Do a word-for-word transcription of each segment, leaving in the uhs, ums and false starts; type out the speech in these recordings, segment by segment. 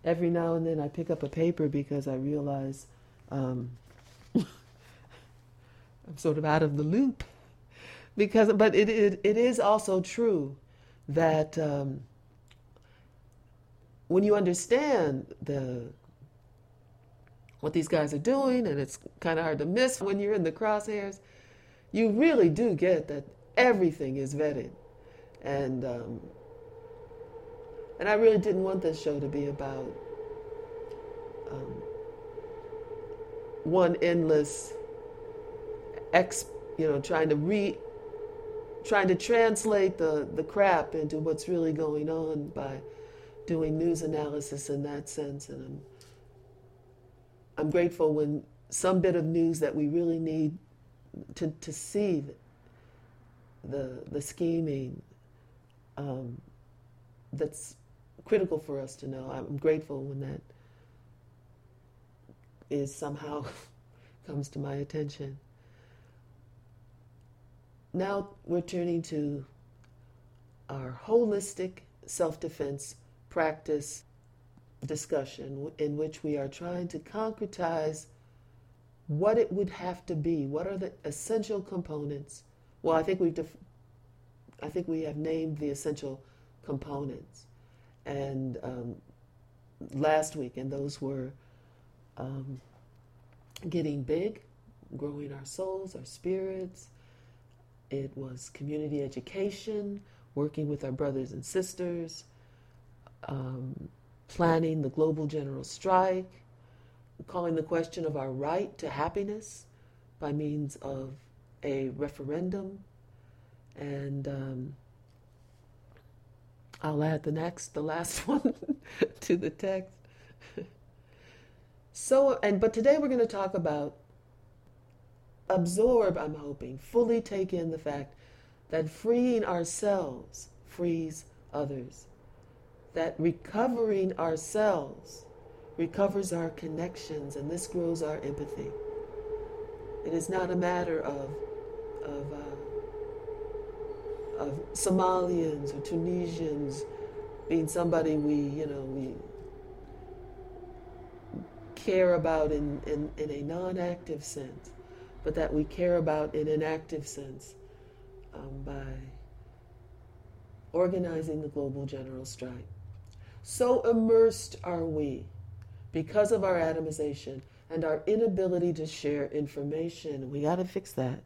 every now and then I pick up a paper because I realize um, I'm sort of out of the loop. Because, but it it, it is also true that um, when you understand the what these guys are doing, and it's kind of hard to miss when you're in the crosshairs, you really do get that everything is vetted. And um, and I really didn't want this show to be about um, one endless ex, you know, trying to re, trying to translate the, the crap into what's really going on by doing news analysis in that sense. And I'm I'm grateful when some bit of news that we really need to to see the the scheming um, that's critical for us to know. I'm grateful when that is somehow comes to my attention. Now we're turning to our holistic self-defense practice discussion, in which we are trying to concretize what it would have to be. What are the essential components? Well, I think we've def- I think we have named the essential components. And um, last week, and those were um, getting big, growing our souls, our spirits. It was community education, working with our brothers and sisters, um, planning the global general strike, calling the question of our right to happiness by means of a referendum, and um, I'll add the next, the last one to the text. So, and but today we're going to talk about, absorb, I'm hoping, fully take in the fact that freeing ourselves frees others. That recovering ourselves recovers our connections, and this grows our empathy. It is not a matter of of, uh, of Somalians or Tunisians being somebody we, you know, we care about in, in, in a non-active sense, but that we care about in an active sense um, by organizing the global general strike. So immersed are we, because of our atomization and our inability to share information. We got to fix that.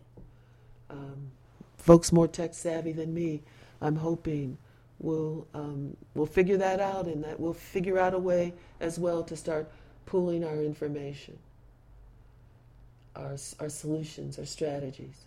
Um, folks more tech savvy than me, I'm hoping, will um, will figure that out, and that we'll figure out a way as well to start pooling our information, our our solutions, our strategies.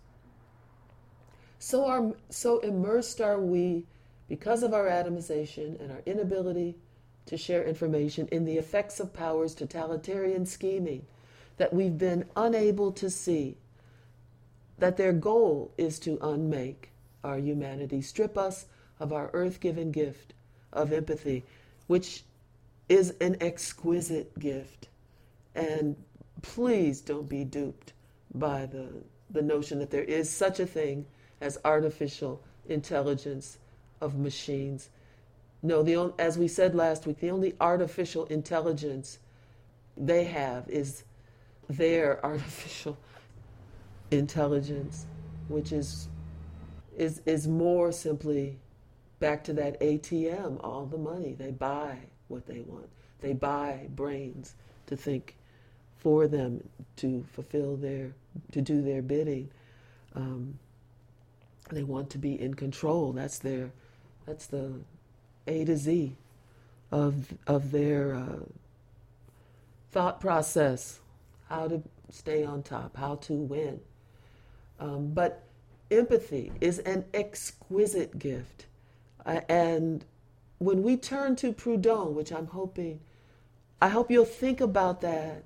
So our, so immersed are we, because of our atomization and our inability to share information, in the effects of power's totalitarian scheming, that we've been unable to see that their goal is to unmake our humanity, strip us of our earth-given gift of empathy, which is an exquisite gift. And please don't be duped by the, the notion that there is such a thing as artificial intelligence of machines. No, the only, as we said last week, the only artificial intelligence they have is their artificial intelligence, which is is is more simply back to that A T M, all the money. They buy what they want. They buy brains to think for them, to fulfill their, to do their bidding. Um, they want to be in control. That's their, that's the A to Z of of their uh, thought process, how to stay on top, how to win. Um, but empathy is an exquisite gift. Uh, and when we turn to Proudhon, which I'm hoping, I hope you'll think about that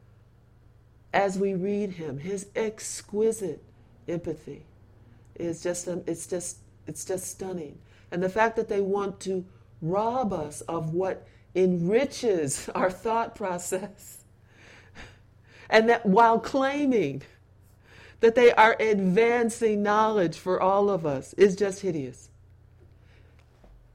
as we read him. His exquisite empathy is just, um, it's just, it's just stunning. And the fact that they want to rob us of what enriches our thought process, and that while claiming that they are advancing knowledge for all of us, is just hideous.